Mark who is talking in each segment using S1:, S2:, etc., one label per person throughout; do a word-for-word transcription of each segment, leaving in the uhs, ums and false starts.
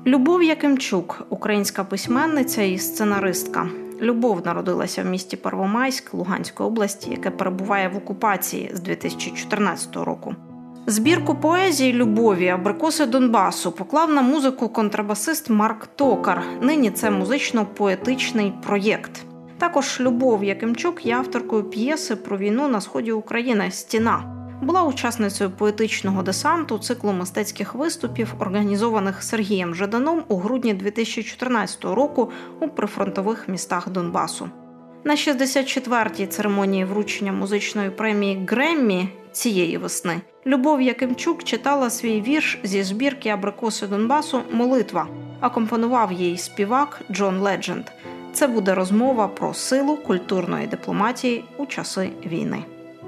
S1: Любов Якимчук – українська письменниця і сценаристка. Любов народилася в місті Первомайськ Луганської області, яке перебуває в окупації з дві тисячі чотирнадцятого року. Збірку поезії «Любові. Абрикоси Донбасу» поклав на музику контрабасист Марк Токар. Нині це музично-поетичний проєкт. Також Любов Якимчук є авторкою п'єси про війну на сході України «Стіна». Була учасницею поетичного десанту циклу мистецьких виступів, організованих Сергієм Жаданом у грудні дві тисячі чотирнадцятого року у прифронтових містах Донбасу. На шістдесят четвертій церемонії вручення музичної премії «Греммі» цієї весни Любов Якимчук читала свій вірш зі збірки «Абрикоси Донбасу» «Молитва». Акомпонував їй співак Джон Ледженд. Це буде розмова про силу культурної дипломатії у часи війни.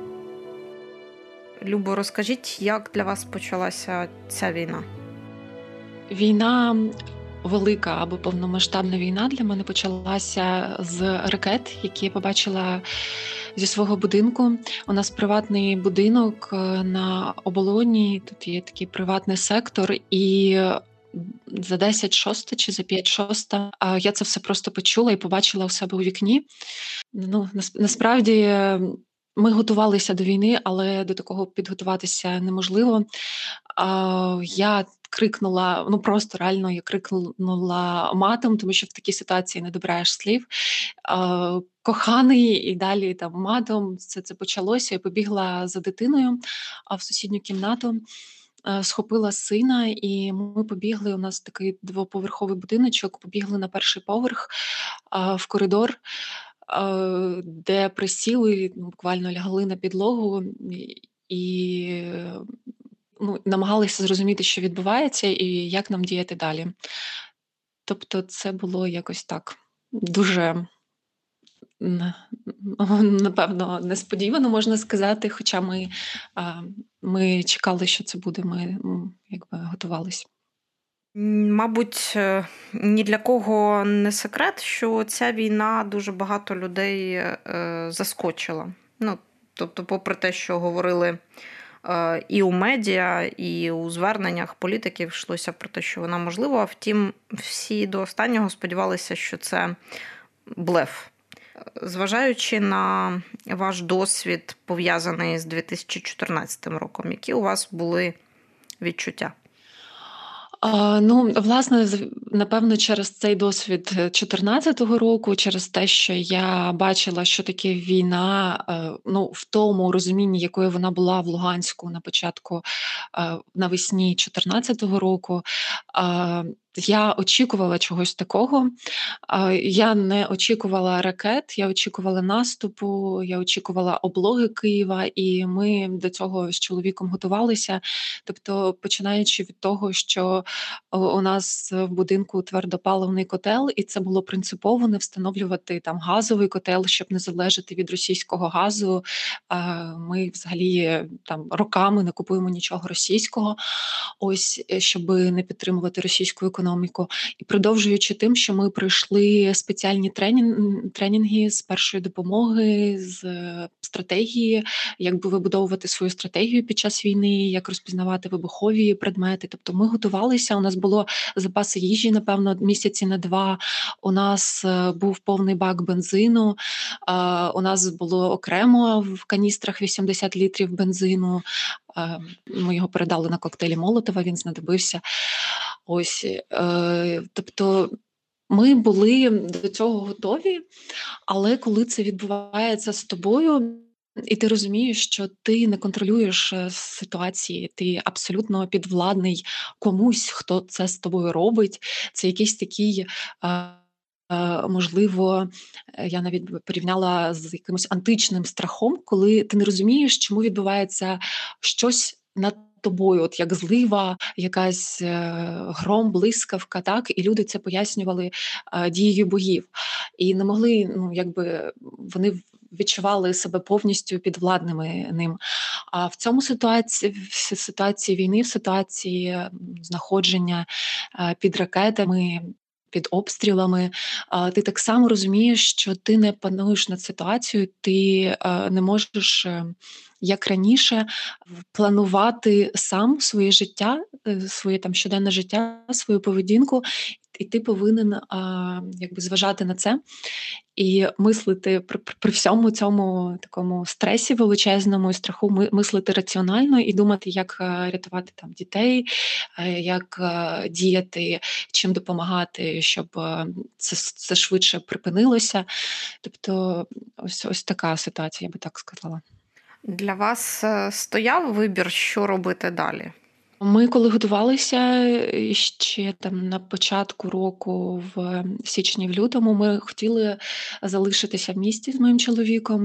S1: Любо, розкажіть, як для вас почалася ця війна?
S2: Війна, велика або повномасштабна війна для мене почалася з ракет, які я побачила зі свого будинку. У нас приватний будинок на оболоні, тут є такий приватний сектор, і за десять шоста чи за п'ять шоста я це все просто почула і побачила у себе у вікні. Ну, насправді, ми готувалися до війни, але до такого підготуватися неможливо. Я крикнула, ну просто реально я крикнула матом, тому що в такій ситуації не добираєш слів. Коханий, і далі там матом це, це почалося. Я побігла за дитиною в сусідню кімнату, схопила сина, і ми побігли, у нас такий двоповерховий будиночок, побігли на перший поверх в коридор, де присіли, буквально лягли на підлогу і ну, намагалися зрозуміти, що відбувається і як нам діяти далі. Тобто це було якось так дуже, напевно, несподівано, можна сказати, хоча ми, ми чекали, що це буде, ми якби готувалися.
S1: Мабуть, ні для кого не секрет, що ця війна дуже багато людей е, заскочила. Ну, тобто, попри те, що говорили е, і у медіа, і у зверненнях політиків йшлося про те, що вона можлива, втім, всі до останнього сподівалися, що це блеф. Зважаючи на ваш досвід, пов'язаний з дві тисячі чотирнадцятим роком, які у вас були відчуття?
S2: Ну, власне, напевно, через цей досвід чотирнадцятого року, через те, що я бачила, що таке війна, ну, в тому розумінні, якою вона була в Луганську на початку, навесні чотирнадцятого року, я очікувала чогось такого. Я не очікувала ракет, я очікувала наступу, я очікувала облоги Києва, і ми до цього з чоловіком готувалися. Тобто, починаючи від того, що у нас в будинку твердопаливний котел, і це було принципово не встановлювати там газовий котел, щоб не залежати від російського газу. Ми взагалі там роками не купуємо нічого російського, ось, щоб не підтримувати російську економіку. економіку. І продовжуючи тим, що ми пройшли спеціальні тренінги, тренінги з першої допомоги, з стратегії, як би вибудовувати свою стратегію під час війни, як розпізнавати вибухові предмети. Тобто ми готувалися, у нас було запаси їжі, напевно, місяці на два, у нас був повний бак бензину, у нас було окремо в каністрах вісімдесят літрів бензину, ми його передали на коктейлі Молотова, він знадобився. Ось, е, тобто ми були до цього готові, але коли це відбувається з тобою, і ти розумієш, що ти не контролюєш ситуації, ти абсолютно підвладний комусь, хто це з тобою робить, це якийсь такий, е, можливо, я навіть порівняла з якимось античним страхом, коли ти не розумієш, чому відбувається щось над тобою, от як злива, якась е, гром, блискавка, так, і люди це пояснювали е, дією богів. І не могли, ну, якби, вони відчували себе повністю підвладними ним. А в цьому ситуації, в ситуації війни, в ситуації знаходження е, під ракетами, під обстрілами, ти так само розумієш, що ти не пануєш над ситуацією, ти не можеш як раніше, планувати сам своє життя, е, своє там щоденне життя, свою поведінку, і ти повинен, а, якби зважати на це і мислити при при при всьому цьому такому стресі величезному і страху, ми мислити раціонально і думати, як, е, рятувати там дітей, е, як, е, діяти, чим допомагати, щоб, е, це с це швидше припинилося. Тобто ось ось така ситуація, я би так сказала.
S1: Для вас е, стояв вибір, що робити далі?
S2: Ми коли готувалися, е, ще там на початку року, в січні, в лютому, ми хотіли залишитися в місті з моїм чоловіком.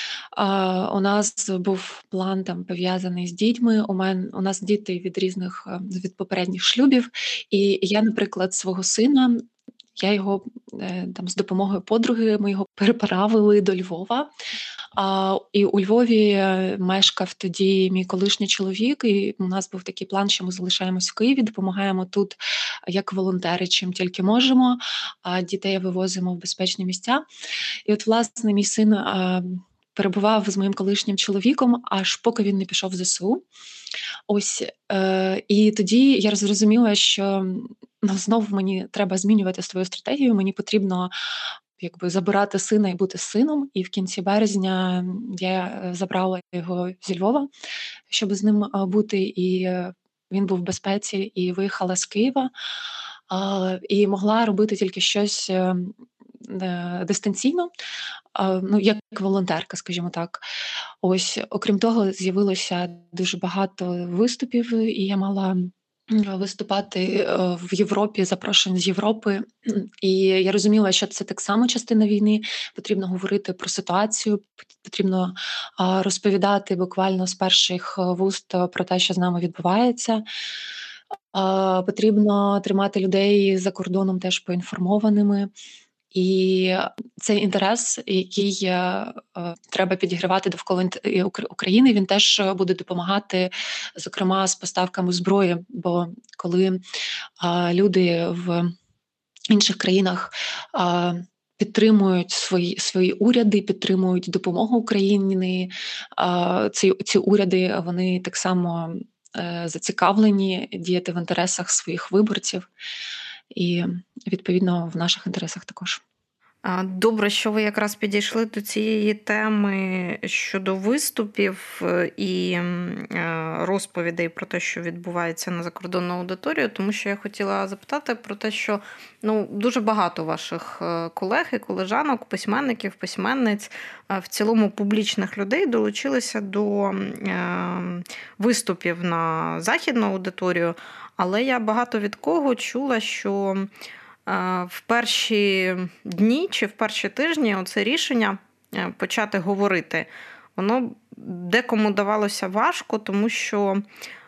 S2: А, у нас був план там пов'язаний з дітьми. У мен у нас діти від різних, е, від попередніх шлюбів. І я, наприклад, свого сина, я його, е, там з допомогою подруги ми його переправили до Львова. А, і у Львові, е, мешкав тоді мій колишній чоловік, і у нас був такий план, що ми залишаємось в Києві, допомагаємо тут як волонтери, чим тільки можемо, а дітей вивозимо в безпечні місця. І от, власне, мій син, а, перебував з моїм колишнім чоловіком, аж поки він не пішов в ЗСУ. Ось, е, і тоді я зрозуміла, що, ну, знов мені треба змінювати свою стратегію, мені потрібно якби забирати сина і бути з сином. І в кінці березня я, е, забрала його зі Львова, щоб з ним, а, бути, і, е, він був в безпеці, і виїхала з Києва. А, і могла робити тільки щось, е, е, дистанційно, а, ну, як волонтерка, скажімо так. Ось, окрім того, з'явилося дуже багато виступів, і я мала, м, виступати, е, в Європі, запрошень з Європи. І я розуміла, що це так само частина війни. Потрібно говорити про ситуацію, пот потрібно, а, розповідати буквально з перших, е, вуст е, про те, що з нами відбувається. А, потрібно тримати людей за кордоном теж поінформованими. І цей інтерес, який, е, е, треба підігравати довкола інт і Укра України, він теж, е, буде допомагати, зокрема, з поставками зброї. Бо коли, а, люди в інших країнах, а, підтримують свої свої уряди, підтримують допомогу Україні, а, ці ці уряди, вони так само, е, зацікавлені діяти в інтересах своїх виборців і, відповідно, в наших інтересах також.
S1: А, Добре, що ви якраз підійшли до цієї теми щодо виступів е, і м, е, розповідей про те, що відбувається на закордонну аудиторію, тому що я хотіла запитати про те, що ну, дуже багато ваших е, колег і колежанок, письменників, письменниць, е, в цілому публічних людей долучилися до е, виступів на західну аудиторію, але я багато від кого чула, що в перші дні чи в перші тижні оце рішення почати говорити, воно декому давалося важко, тому що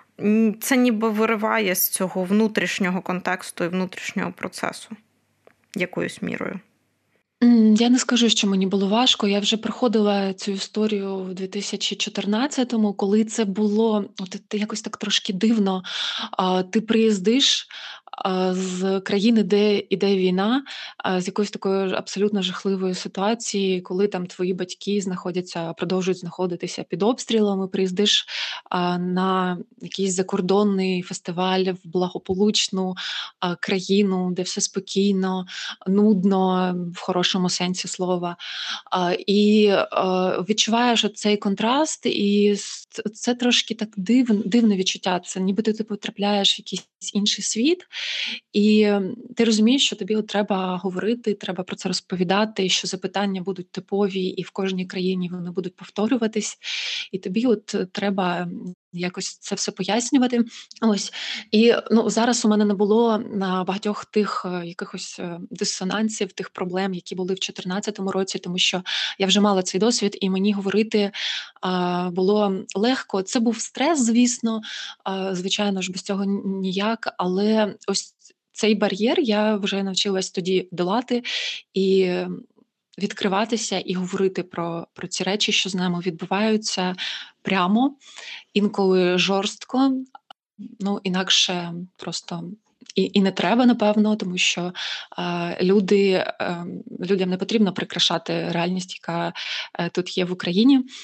S1: це ніби вириває з цього внутрішнього контексту і внутрішнього процесу якоюсь мірою.
S2: М, Я не скажу, що мені було важко. Я вже проходила цю історію в дві тисячі чотирнадцятому, коли це було от ти якось так трошки дивно. А, Ти приїздиш а, з країни, де іде війна, а, з якоїсь такої ж абсолютно жахливої ситуації, коли там твої батьки знаходяться, продовжують знаходитися під обстрілами. Приїздиш а, на якийсь закордонний фестиваль в благополучну а, країну, де все спокійно, нудно в хорошому сенсі слова. А, І а, відчуваєш цей контраст, і с- це трошки так дивне, дивне відчуття. Це ніби ти потрапляєш в якийсь інший світ, і м, ти розумієш, що тобі от треба говорити, треба про це розповідати, що запитання будуть типові, і в кожній країні вони будуть повторюватись, і тобі от е, треба м, якось це все пояснювати. Ось. І ну, зараз у мене не було на багатьох тих е, якихось е, дисонансів, тих проблем, які були в чотирнадцятому році, тому що я вже мала цей досвід, і мені говорити а, було легко. Це був стрес, звісно, а, звичайно ж, без цього н- ніяк, але ось цей бар'єр я вже навчилась тоді долати і е, відкриватися і говорити про, про ці речі, що з нами відбуваються прямо, інколи жорстко, ну, інакше просто і, і не треба, напевно, тому що е, люди, е, людям не потрібно прикрашати реальність, яка е, тут є в Україні.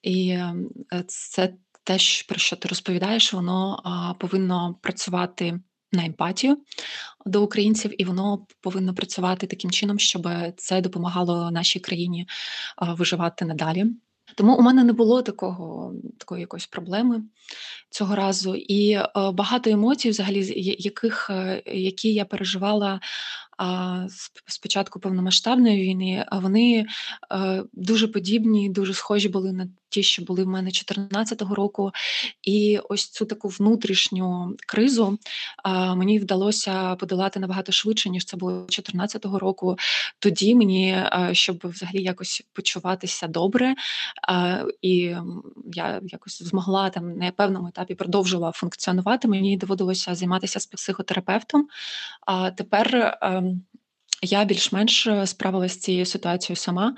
S2: І е, це те, щ- про що ти розповідаєш, воно а, повинно працювати на емпатію до українців, і воно повинно працювати таким чином, щоб це допомагало нашій країні а, виживати надалі. Тому у мене не було такого такої якоїсь проблеми цього разу. І е, багато емоцій, взагалі, з я- яких е, які я переживала а, сп- спочатку повномасштабної війни, а вони е, дуже подібні, дуже схожі були на ті, що були в мене чотирнадцятого року. І ось цю таку внутрішню кризу а, мені вдалося подолати набагато швидше, ніж це було чотирнадцятого року. Тоді мені, е, щоб взагалі якось почуватися добре, а, і м, я якось змогла там на певному етапі продовжила функціонувати. Мені доводилося займатися з психотерапевтом. А тепер ем, я більш-менш е, справилася з цією ситуацією сама.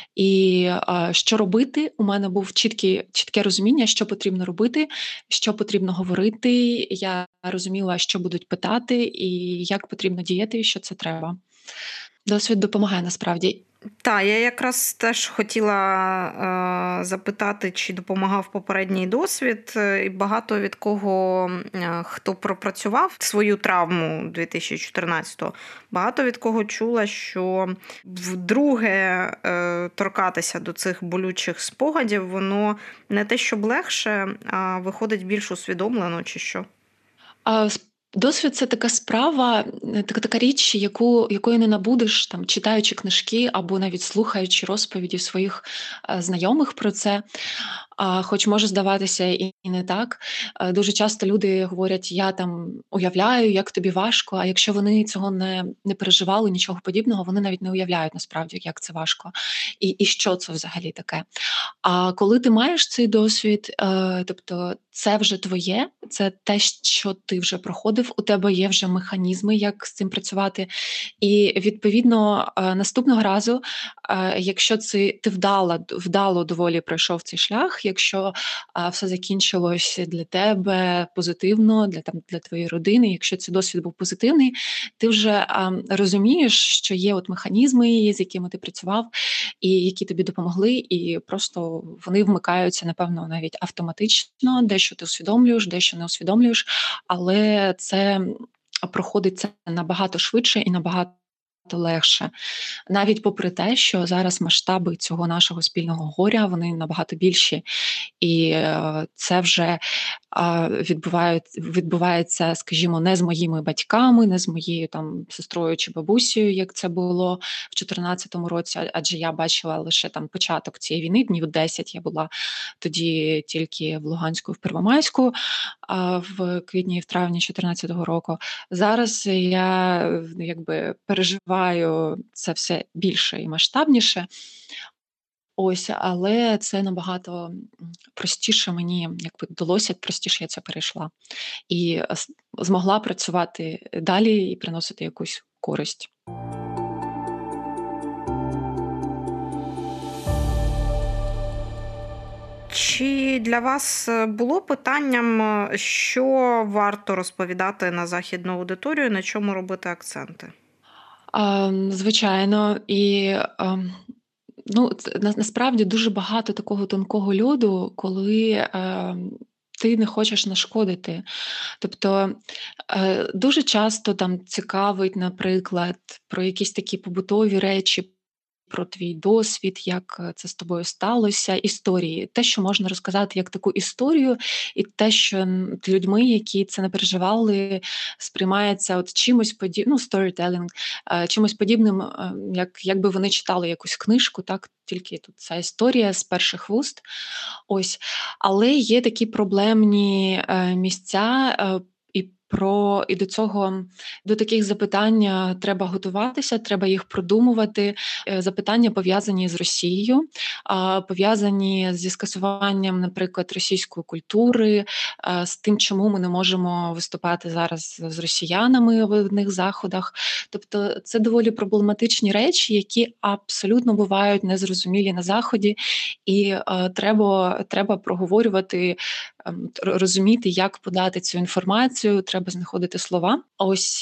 S2: І е, що робити? У мене був чіткі, чітке розуміння, що потрібно робити, що потрібно говорити. Я розуміла, що будуть питати, і як потрібно діяти, і що це треба. Досвід допомагає насправді.
S1: Так, я якраз теж хотіла е, запитати, чи допомагав попередній досвід, і багато від кого, е, хто пропрацював свою травму дві тисячі чотирнадцятого, багато від кого чула, що вдруге е, торкатися до цих болючих спогадів, воно не те, щоб легше, а виходить більш усвідомлено, чи що.
S2: А, с Досвід — це така справа, е, така така річ, яку якої не набудеш, там, читаючи книжки або навіть слухаючи розповіді своїх, е, знайомих про це. А, хоч може здаватися і і не так. Е, дуже часто люди говорять: "Я там уявляю, як тобі важко", а якщо вони цього не не переживали, нічого подібного, вони навіть не уявляють насправді, як це важко і і що це взагалі таке. А коли ти маєш цей досвід, е, тобто це вже твоє, це те, що ти вже проходив, у тебе є вже механізми, як з цим працювати. І відповідно, е, наступного разу, е, якщо це ти вдала вдало доволі пройшов цей шлях, якщо е, все закінчилось для тебе позитивно, для там для твоєї родини, якщо цей досвід був позитивний, ти вже е, розумієш, що є от механізми, з якими ти працював, і які тобі допомогли, і просто вони вмикаються, напевно, навіть автоматично, дещо ти усвідомлюєш, дещо не усвідомлюєш, але це проходить це набагато швидше і набагато легше. Навіть попри те, що зараз масштаби цього нашого спільного горя, вони набагато більші. І е, це вже а, відбувають, відбувається, скажімо, не з моїми батьками, не з моєю там сестрою чи бабусею, як це було в чотирнадцятому році, а- адже я бачила лише там початок цієї війни, днів десять. Я була тоді тільки в Луганську, і в Первомайську, а в квітні і в травні чотирнадцятого року. Зараз я е, якби переживаю це все більше і масштабніше. Ось, але це набагато м, простіше мені якби вдалося, простіше я це перейшла. І е, с- змогла працювати далі і приносити якусь користь.
S1: Чи для вас е, було питанням, е, що варто розповідати на західну аудиторію, на чому робити акценти?
S2: А, м, звичайно, і ем, ну, це на- насправді дуже багато такого тонкого льоду, коли ем, ти не хочеш нашкодити. Тобто е, дуже часто там цікавить, наприклад, про якісь такі побутові речі, про твій досвід, як е, це з тобою сталося, історії. Те, що можна розказати як таку історію, і те, що м, людьми, які це не переживали, сприймається от чимось подібним, ну, storytelling, е, чимось подібним, е, як якби вони читали якусь книжку, так, тільки тут ця історія з перших вуст. Ось. Але є такі проблемні е, місця. е, І про і до цього до таких запитань е, треба готуватися, треба їх продумувати. Е, Запитання пов'язані з Росією, а, пов'язані зі скасуванням, наприклад, російської культури, е, з тим, чому ми не можемо виступати зараз з росіянами в одних заходах. Тобто, це доволі проблематичні речі, які абсолютно бувають незрозумілі на заході, і е, треба, треба проговорювати, ем, р- розуміти, як подати цю інформацію, треба знаходити слова. Ось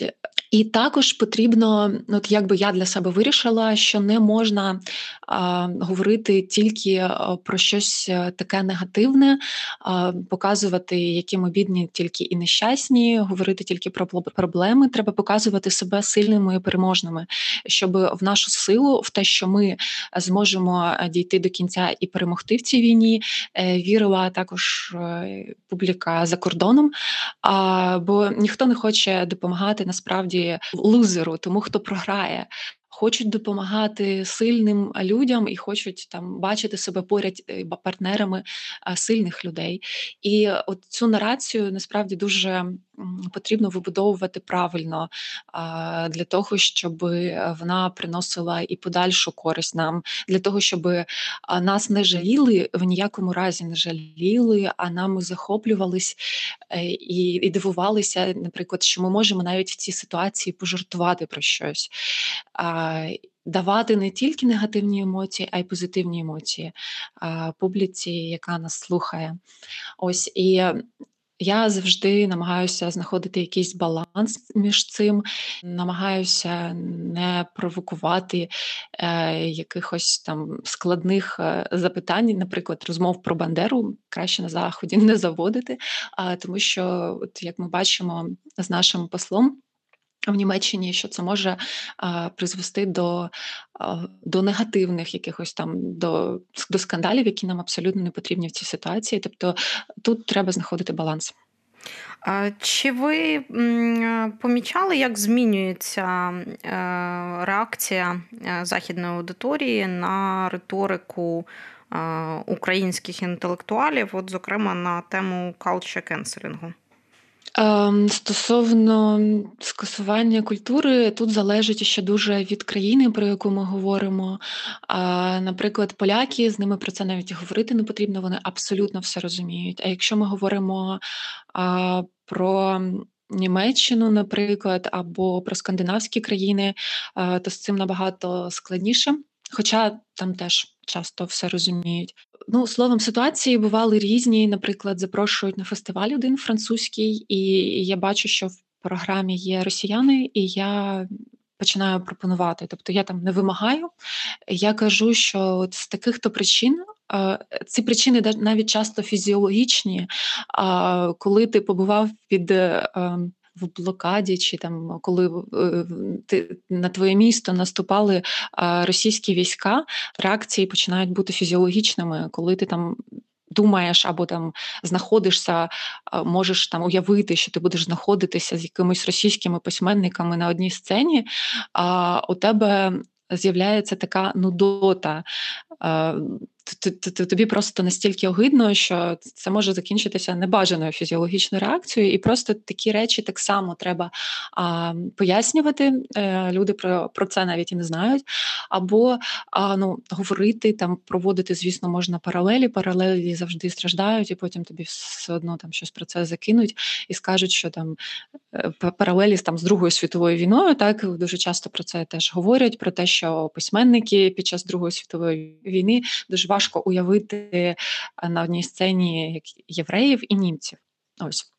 S2: І також потрібно, от якби я для себе вирішила, що не можна а, говорити тільки а, про щось е, таке негативне, а, показувати, які ми бідні тільки і нещасні, говорити тільки про пло- проблеми. Треба показувати себе сильними і переможними, щоб в нашу силу, в те, що ми зможемо е, дійти до кінця і перемогти в цій війні, е, вірила також е, публіка за кордоном. А, бо ніхто не хоче допомагати насправді лузеру, тому хто програє. Хочуть допомагати сильним людям і хочуть там бачити себе поряд е, ба- партнерами а, сильних людей. І от цю нарацію насправді дуже м, потрібно вибудовувати правильно а, для того, щоб вона приносила і подальшу користь нам, для того, щоб а, нас не жаліли, в ніякому разі не жаліли, а нами захоплювались е, і, і дивувалися, наприклад, що ми можемо навіть в цій ситуації пожартувати про щось, а, давати не тільки негативні емоції, а й позитивні емоції а, публіці, яка нас слухає. Ось і я завжди намагаюся знаходити якийсь баланс між цим, намагаюся не провокувати е, якихось там складних е, запитань, наприклад, розмов про Бандеру краще на заході не заводити, а тому що, от як ми бачимо з нашим послом в Німеччині, що це може а, призвести до, а, до негативних якихось там до, до скандалів, які нам абсолютно не потрібні в цій ситуації. Тобто тут треба знаходити баланс.
S1: А Чи ви м, помічали, як змінюється е, реакція е, західної аудиторії на риторику е, українських інтелектуалів, от, зокрема, на тему culture cancelling?
S2: Ем, Стосовно скасування культури, тут залежить ще дуже від країни, про яку ми говоримо. А, Наприклад, поляки, з ними про це навіть говорити не потрібно, вони абсолютно все розуміють. А якщо ми говоримо а, про Німеччину, наприклад, або про скандинавські країни, а, то з цим набагато складніше. Хоча там теж часто все розуміють. Ну, словом, ситуації бували різні. Наприклад, запрошують на фестиваль один французький, і я бачу, що в програмі є росіяни, і я починаю пропонувати. Тобто я там не вимагаю. Я кажу, що от з таких-то причин. е, Ці причини да- навіть часто фізіологічні. А коли ти побував під е, ем, в блокаді, чи там коли е, ти на твоє місто наступали а, російські війська, реакції починають бути фізіологічними, коли ти там. Думаєш або там знаходишся, а, можеш там уявити, що ти будеш знаходитися з якимись російськими письменниками на одній сцені, а у тебе з'являється така нудота. а, т- т- т- Тобі просто настільки огидно, що це може закінчитися небажаною фізіологічною реакцією, і просто такі речі так само треба а, пояснювати. Е, Люди про, про це навіть і не знають. Або а, ну, говорити, там проводити, звісно, можна паралелі. Паралелі завжди страждають, і потім тобі все одно там щось про це закинуть і скажуть, що там е, п- паралелі з там з Другою світовою війною. Так дуже часто про це теж говорять: про те, що письменники під час Другої світової війни дуже важко уявити е, на одній сцені як євреїв і німців. Ось.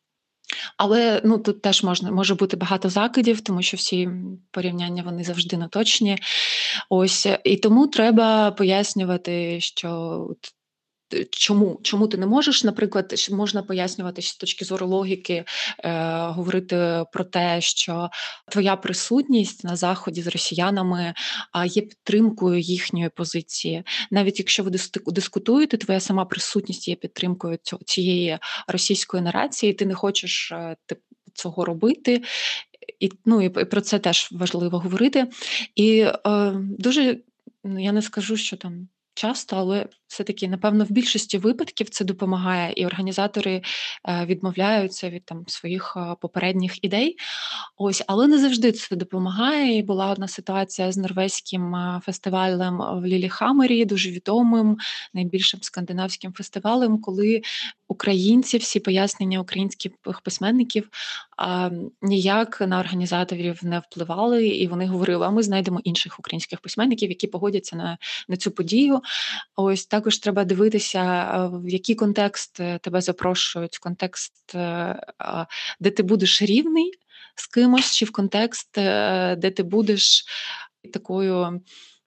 S2: Але ну тут теж можна може бути багато закидів, тому що всі порівняння вони завжди неточні. Ось і тому треба пояснювати, що от, е, чому чому ти не можеш, наприклад, що можна пояснювати з точки зору логіки, е, говорити про те, що твоя присутність на заході з росіянами а, є підтримкою їхньої позиції. Навіть якщо ви дисти- дискутуєте, твоя сама присутність є підтримкою цього- цієї російської нарації, ти не хочеш е, тип- цього робити. І, ну, і про це теж важливо говорити. І е, дуже ну, я не скажу, що там часто, але все-таки, напевно, в більшості випадків це допомагає, і організатори е, відмовляються від там своїх е, попередніх ідей. Ось, але не завжди це допомагає. І була одна ситуація з норвезьким е, фестивалем в Ліліхаммері, дуже відомим, найбільшим скандинавським фестивалем, коли українці, всі пояснення українських письменників а, ніяк на організаторів не впливали, і вони говорили: а ми знайдемо інших українських письменників, які погодяться на, на цю подію. Ось також треба дивитися, а, в який контекст е, тебе запрошують, контекст, е, а, де ти будеш рівний. з кимось, чи в контекст, е, де ти будеш такою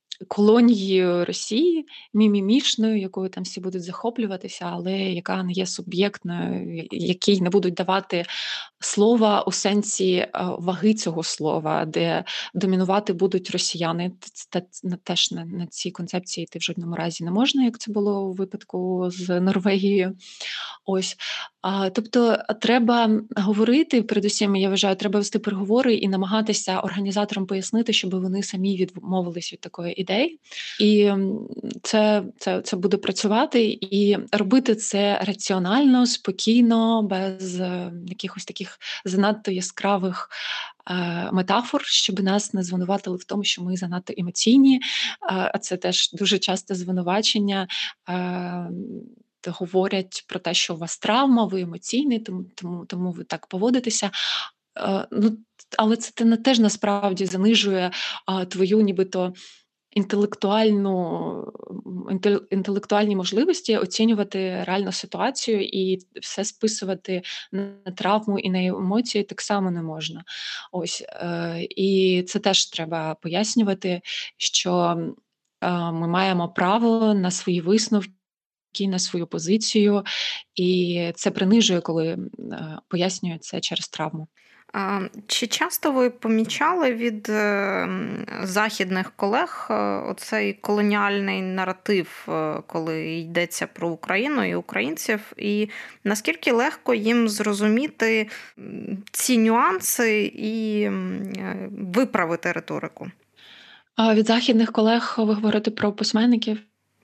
S2: колонією Росії, мімімішною, якою там всі будуть захоплюватися, але яка не є суб'єктною, я- якій не будуть давати слова у сенсі е, ваги цього слова, де домінувати будуть росіяни. Це те- на- теж на, на цій концепції йти в жодному разі не можна, як це було у випадку з Норвегією. Ось. А, тобто треба говорити, передусім, я вважаю, треба вести переговори і намагатися організаторам пояснити, щоб вони самі відмовились від такої ідеї. І м, це, це, це буде працювати, і робити це раціонально, спокійно, без е, якихось таких занадто яскравих е, метафор, щоб нас не звинуватили в тому, що ми занадто емоційні. А а це теж дуже часто звинувачення. Е, т- Говорять про те, що у вас травма, ви емоційний, тому, тому, тому ви так поводитеся. Е, ну, але це те- теж насправді занижує а, твою нібито інтелектуальну інтел- інтелектуальні можливості оцінювати реальну ситуацію і все списувати на травму і на емоції так само не можна. Ось е, і це теж треба пояснювати, що е, ми маємо право на свої висновки. На свою позицію, і це принижує, коли е, пояснює це через травму.
S1: А, Чи часто ви помічали від е, м, західних колег е, оцей колоніальний наратив, е, коли йдеться про Україну і українців, і наскільки легко їм зрозуміти м, ці нюанси і м, е, виправити риторику?
S2: А від західних колег ви говорите про письменників?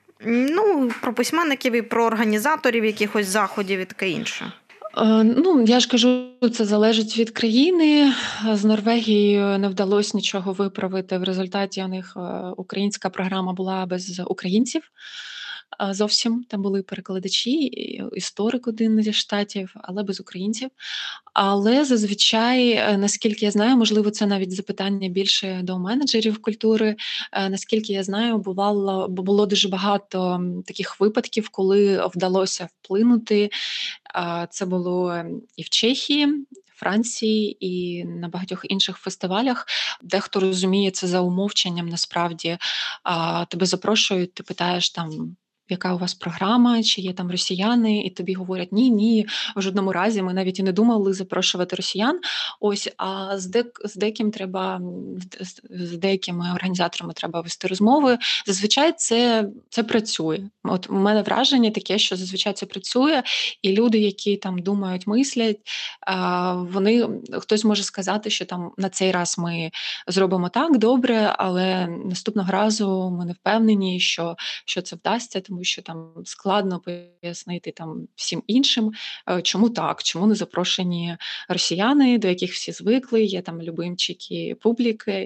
S1: Ну, про письменників і про організаторів якихось заходів і таке інше.
S2: Е, Ну, я ж кажу, це залежить від країни. З Норвегією не вдалося нічого виправити. В результаті у них е, українська програма була без українців. Е, Зовсім там були перекладачі, і історик один зі штатів, але без українців. Але зазвичай, е, наскільки я знаю, можливо, це навіть запитання більше до менеджерів культури. Е, Наскільки я знаю, бувало, бо було дуже багато м, таких випадків, коли вдалося вплинути. А, Це було ем, і в Чехії, Франції, і на багатьох інших фестивалях. Дехто розуміє це за умовченням. Насправді а, тебе запрошують, ти питаєш там. Яка у вас програма, чи є там росіяни, і тобі говорять ні, ні, в жодному разі ми навіть і не думали запрошувати росіян. Ось, а з дек з деяким треба м, з з деякими організаторами треба вести розмови. Зазвичай це, це працює. От у мене враження таке, що зазвичай це працює, і люди, які там думають, мислять, а, вони хтось може сказати, що там на цей раз ми зробимо так добре, але наступного разу ми не впевнені, що, що це вдасться, тому що там складно пояснити там всім іншим, е, чому так, чому не запрошені росіяни, до яких всі звикли, є там любимчики публіки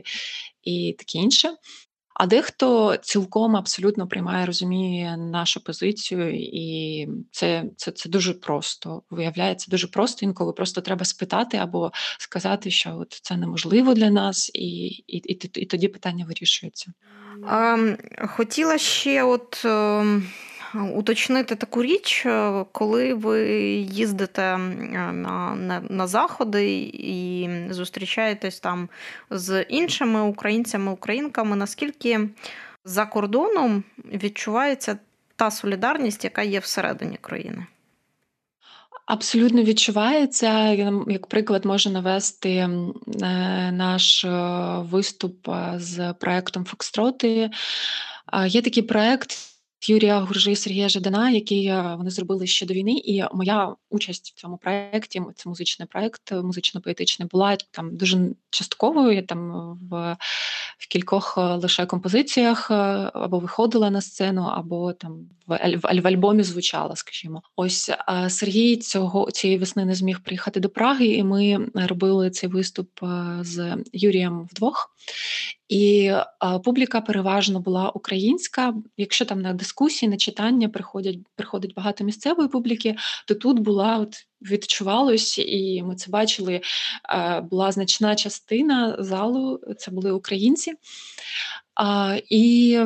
S2: і таке інше. А дехто цілком абсолютно приймає, розуміє нашу позицію, і це це, це дуже просто. Виявляється, дуже просто. Інколи просто треба спитати або сказати, що от це неможливо для нас, і, і, і, т- і тоді питання вирішується.
S1: Ем, Хотіла ще от ем, уточнити таку річ, е, коли ви їздите е, на, на, на заходи і зустрічаєтесь там з іншими українцями, українками, наскільки за кордоном відчувається та солідарність, яка є всередині країни?
S2: Абсолютно відчувається. Я нам, як приклад, можу навести м, е, наш е, виступ е, з проектом Фокстроти. А, Є такий проект Юрія Гуржи і Сергія Жадана, який е, вони зробили ще до війни. І моя участь в цьому проєкті, це музичний проєкт, е, музично-поетичний, була там дуже частковою. Я там в, в кількох е, лише композиціях е, або виходила на сцену, або там в, аль- в, аль- в альбомі звучала, скажімо. Ось а Сергій цього цієї весни не зміг приїхати до Праги, і ми робили цей виступ е, з Юрієм вдвох. І а, публіка переважно була українська. Якщо там на дискусії, на читання приходять приходить багато місцевої публіки, то тут була от відчувалось, і ми це бачили. е, Була значна частина залу, це були українці. А, І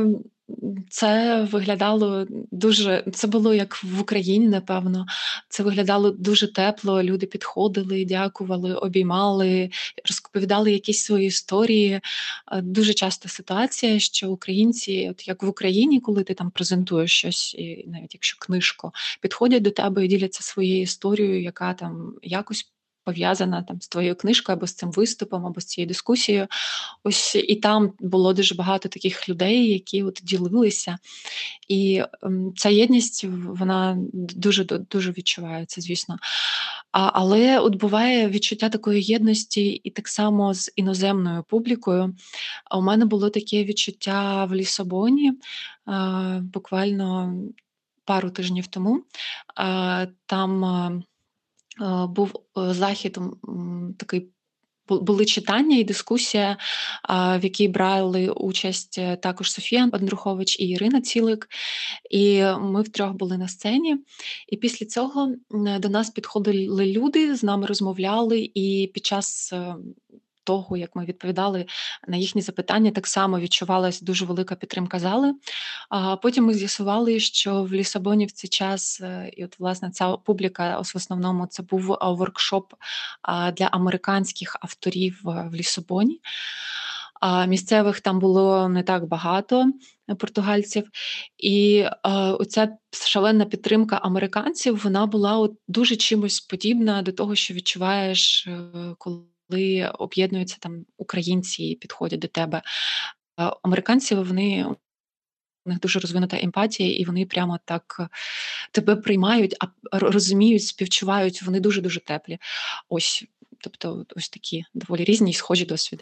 S2: Це виглядало дуже це було як в Україні, напевно. Це виглядало дуже тепло. Люди підходили, дякували, обіймали, розповідали якісь свої історії. Е, дуже часто ситуація, що українці, от як в Україні, коли ти там презентуєш щось, і навіть якщо книжку, підходять до тебе і діляться своєю історією, яка там якось пов'язана там з твоєю книжкою або з цим виступом, або з цією дискусією. Ось і там було дуже багато таких людей, які от ділилися. І, ем, ця єдність, вона дуже дуже відчувається, звісно. А, але от буває відчуття такої єдності і так само з іноземною публікою. А у мене було таке відчуття в Лісабоні, е, буквально пару тижнів тому. Е, там, е, е, був, е, захід, м, такий бу були читання і дискусія, а, в якій брали участь е, також Софія Андрухович і Ірина Цілик. І ми втрьох були на сцені. І після цього м, до нас підходили люди, з нами розмовляли, і під час е, того, як ми відповідали на їхні запитання, так само відчувалась дуже велика підтримка зали. А потім ми з'ясували, що в Лісабоні в цей час, е, і от власне ця публіка, ос в основному це був а, воркшоп а, для американських авторів е, в Лісабоні. А місцевих там було не так багато е, португальців. І е, оця шалена підтримка американців, вона була от дуже чимось подібна до того, що відчуваєш, е, коли об'єднуються там українці і підходять до тебе. А американці, вони у них дуже розвинута емпатія, і вони прямо так е, тебе приймають, а р- розуміють, співчувають. Вони дуже дуже теплі. Ось, тобто, ось такі доволі різні і схожі досвіди.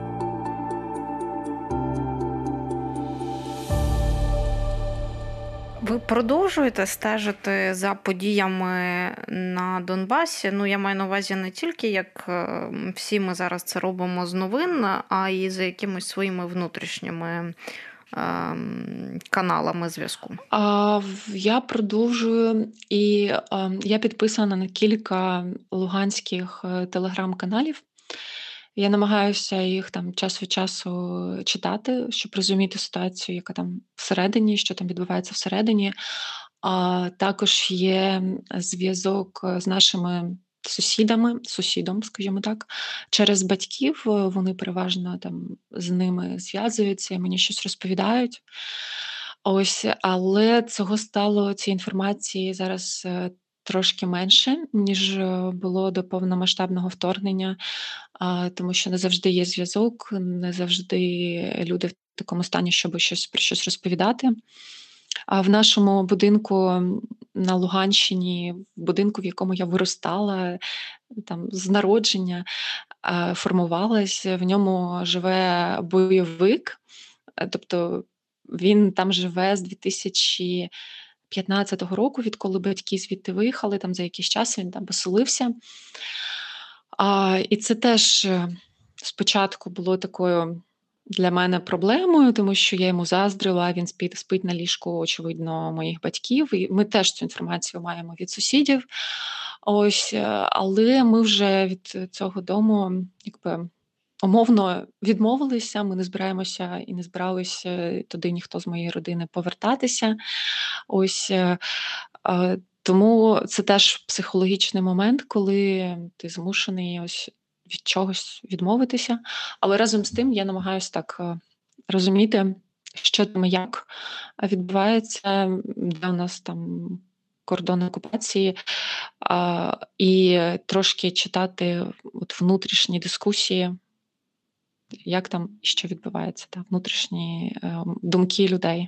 S1: Ви продовжуєте стежити за подіями на Донбасі? Ну, я маю на увазі не тільки як е, всі ми зараз це робимо з новин, а й за якимись своїми внутрішніми ем, каналами зв'язку.
S2: А, в- я продовжую, і а, я підписана на кілька луганських е, телеграм-каналів. Я намагаюся їх там час від часу читати, щоб розуміти ситуацію, яка там всередині, що там відбувається всередині. А також є зв'язок е, з нашими сусідами, сусідом, скажімо так, через батьків. Е, Вони переважно там з ними зв'язуються і мені щось розповідають. Ось, але цього стало цієї інформації зараз е, трошки менше, ніж е, було до повномасштабного вторгнення, а, тому що не завжди є зв'язок, не завжди люди в такому стані, щоб щось про щось розповідати. А в нашому будинку м, на Луганщині, в будинку, в якому я виростала, там з народження, е, формувалась, в ньому живе бойовик. Е, Тобто він там живе з дві тисячі п'ятнадцятого року, відколи батьки звідти виїхали, там за якийсь час він там поселився. А, і це теж е, спочатку було такою для мене проблемою, тому що я йому заздрила, він спить, спить на ліжку, очевидно, моїх батьків. І ми теж цю інформацію маємо від сусідів. Ось, е, але ми вже від цього дому, якби. Умовно відмовилися, ми не збираємося і не збиралися туди ніхто з моєї родини повертатися. Ось е, е, тому це теж психологічний момент, коли ти змушений ось від чогось відмовитися. Але разом з тим я намагаюся так е, розуміти, що там і як відбувається, де у нас там кордон окупації, а, і трошки читати от внутрішні дискусії, як там і що відбувається, та внутрішні е, думки людей.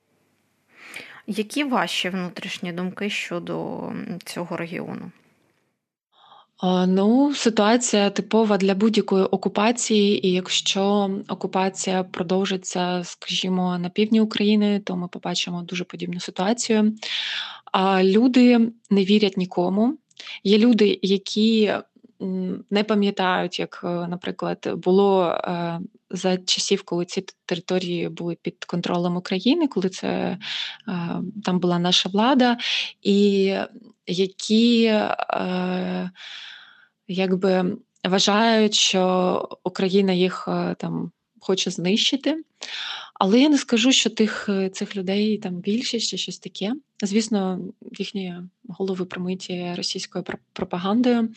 S1: Які ваші внутрішні думки щодо м, цього регіону?
S2: А, Ну, ситуація типова для будь-якої окупації, і якщо окупація продовжиться, скажімо, на півдні України, то ми побачимо дуже подібну ситуацію. А люди не вірять нікому. Є люди, які м, не пам'ятають, як, е, наприклад, було е, за часів, коли ці т- території були під контролем України, коли це е, там була наша влада, і які е, якби вважають, що Україна їх е, там хоче знищити. Але я не скажу, що тих цих людей там більшість чи щось таке. Звісно, їхні голови промиті російською пропагандою.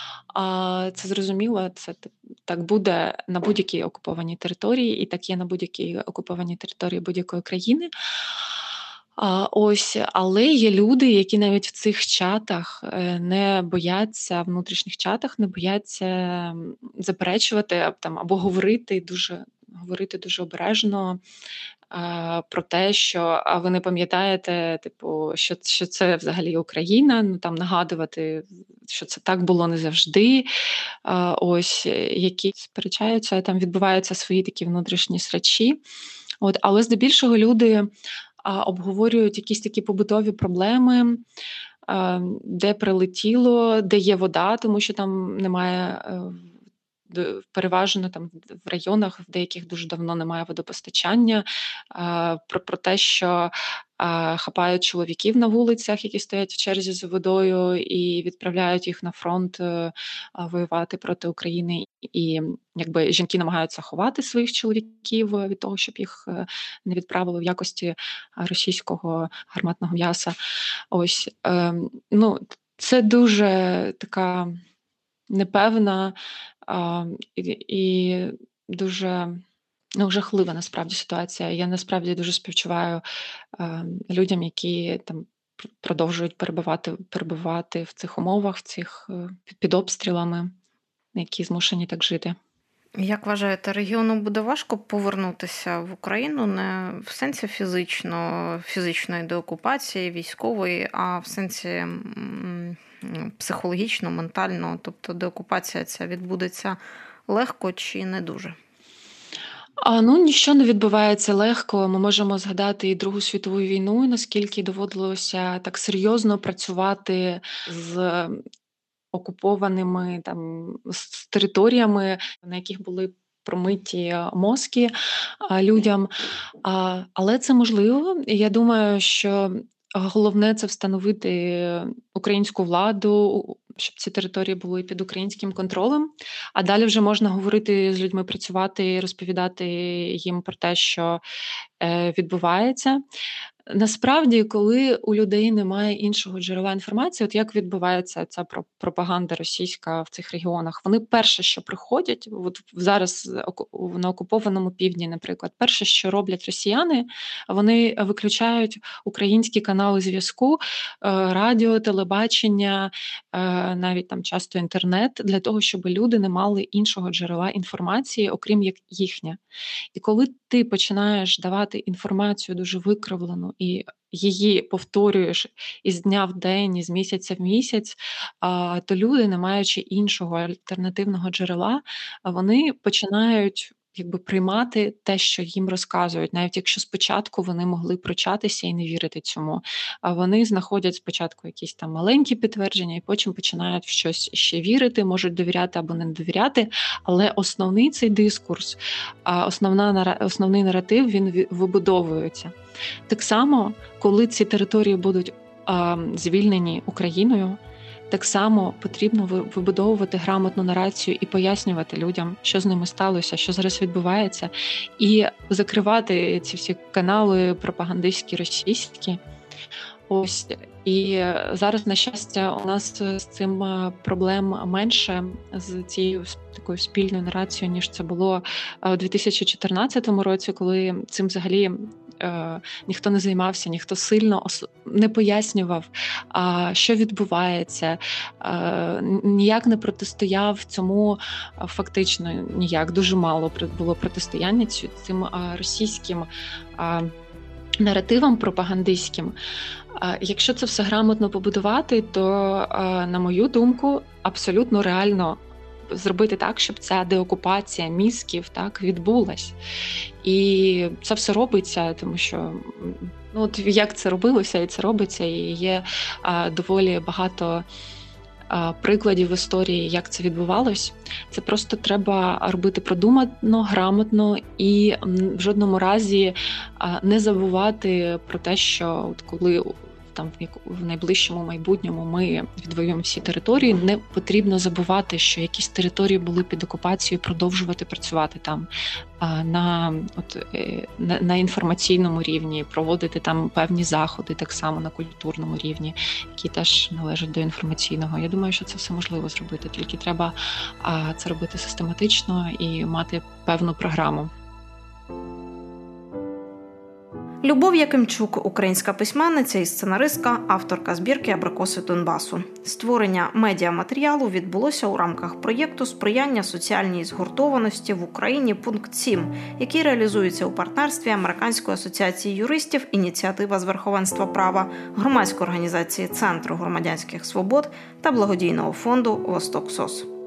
S2: А це зрозуміло, це так буде на будь-якій окупованій території, і так є на будь-якій окупованій території будь-якої країни. А, ось, але є люди, які навіть в цих чатах не бояться, внутрішніх чатах не бояться заперечувати там або говорити дуже, говорити дуже обережно а, про те, що а ви не пам'ятаєте, типу, що, що це взагалі Україна, ну там нагадувати, що це так було не завжди. А, ось, які сперечаються, там відбуваються свої такі внутрішні срачі. От, але здебільшого люди а, обговорюють якісь такі побутові проблеми, а, де прилетіло, де є вода, тому що там немає, е, д- переважно там в районах, в деяких дуже давно немає водопостачання, а, про, про те, що а, хапають чоловіків на вулицях, які стоять в черзі за водою, і відправляють їх на фронт е, а, воювати проти України. І якби жінки намагаються ховати своїх чоловіків е, від того, щоб їх е, не відправили в якості а, російського гарматного м'яса. Ось е, ну, це дуже така непевна а, і, і дуже ну, жахлива насправді ситуація. Я насправді дуже співчуваю е, людям, які там пр- продовжують перебувати, перебувати в цих умовах, в цих е, під під обстрілами, які змушені так жити.
S1: Як вважаєте, регіону буде важко повернутися в Україну не в сенсі фізично, фізичної деокупації, військової, а в сенсі м, психологічно, ментально? Тобто деокупація ця відбудеться легко чи не дуже?
S2: А, ну, ніщо не відбувається легко. Ми можемо згадати і Другу світову війну, і наскільки доводилося так серйозно працювати з окупованими там з територіями, на яких були промиті мозки а, людям. А, але це можливо. І я думаю, що головне це встановити українську владу, щоб ці території були під українським контролем. А далі вже можна говорити з людьми, працювати, розповідати їм про те, що е, відбувається. Насправді, коли у людей немає іншого джерела інформації, от як відбувається ця про- пропаганда російська в цих регіонах, вони перше, що приходять, от зараз оку- на окупованому півдні, наприклад, перше, що роблять росіяни, вони виключають українські канали зв'язку, е, радіо, телебачення, е, навіть там часто інтернет, для того, щоб люди не мали іншого джерела інформації, окрім як їхня. І коли ти починаєш давати інформацію дуже викривлену і її повторюєш із дня в день, із місяця в місяць, а, то люди, не маючи іншого альтернативного джерела, а вони починають якби приймати те, що їм розказують, навіть якщо спочатку вони могли прочатися і не вірити цьому. А вони знаходять спочатку якісь там маленькі підтвердження, і потім починають в щось ще вірити, можуть довіряти або не довіряти. Але основний цей дискурс, а основна нара- основний наратив, він ві- вибудовується. Так само, коли ці території будуть а, звільнені Україною, так само потрібно ви- вибудовувати грамотну нарацію і пояснювати людям, що з ними сталося, що зараз відбувається, і закривати ці всі канали пропагандистські, російські. Ось і зараз, на щастя, у нас з цим е, проблем менше, з цією с- такою спільною нарацією, ніж це було е, у дві тисячі чотирнадцятому році, коли цим взагалі е, ніхто не займався, ніхто сильно ос- не пояснював, а, що відбувається, е, ніяк не протистояв цьому, а, фактично ніяк, дуже мало при- було протистояння цю- цим а, російським а, наративам пропагандистським. А, Якщо це все грамотно побудувати, то, а, на мою думку, абсолютно реально зробити так, щоб ця деокупація мізків так відбулась. І це все робиться, тому що м, ну, от як це робилося, і це робиться, і є а, доволі багато а, прикладів в історії, як це відбувалось. Це просто треба робити продумано, грамотно і м, в жодному разі а, не забувати про те, що от коли там в, яку, в найближчому майбутньому ми відвоюємо всі території, не потрібно забувати, що якісь території були під окупацією, продовжувати працювати там на, от, на, на інформаційному рівні, проводити там певні заходи, так само на культурному рівні, які теж належать до інформаційного. Я думаю, що це все можливо зробити, тільки треба а, це робити систематично і мати певну програму.
S1: Любов Якимчук – українська письменниця і сценаристка, авторка збірки «Абрикоси Донбасу». Створення медіаматеріалу відбулося у рамках проєкту «Сприяння соціальній згуртованості в Україні. Пункт сім», який реалізується у партнерстві Американської асоціації юристів «Ініціатива з верховенства права», громадської організації Центру громадянських свобод та благодійного фонду «Восток СОС».